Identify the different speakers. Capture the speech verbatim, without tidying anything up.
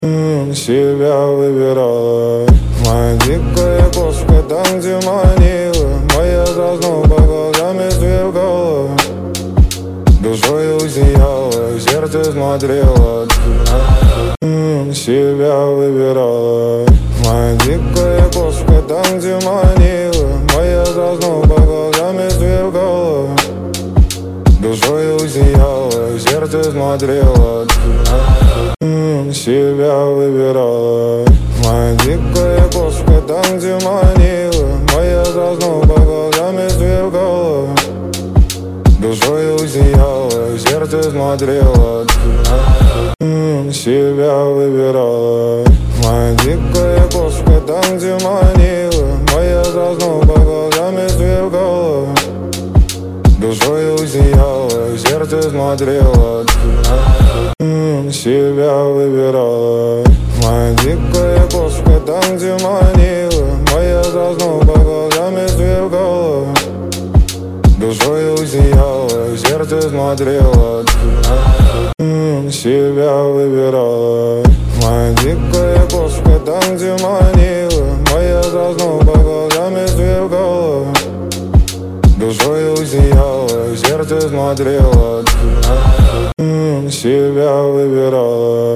Speaker 1: М, Себя выбирала. Моя дикая кошка там, где манила. Моя заснула, глазами сверкала. Душой усияла, в сердце смотрела. М, Себя выбирала. Моя дикая кошка там, где манила. Моя заснула, глазами сверкала. Душой усияла, в сердце смотрела. М, Себя выбирала. Моя дикая кошка там, где манила. Моя заснула, глазами сверкала. Душой усияла, в сердце смотрела. М, Себя выбирала. Моя дикая кошка там, где манила. Моя заснула, глазами сверкала. Душой усияла, в сердце смотрела. М, Себя выбирала. Моя дикая кошка там, где манила. Моя заснула, глазами сверкала. Душой усияла, в сердце смотрела. М, Себя выбирала. Моя дикая кошка там, где манила. Моя заснула, глазами сверкала. Душой усияла, в сердце смотрела. М, Себя выбирала.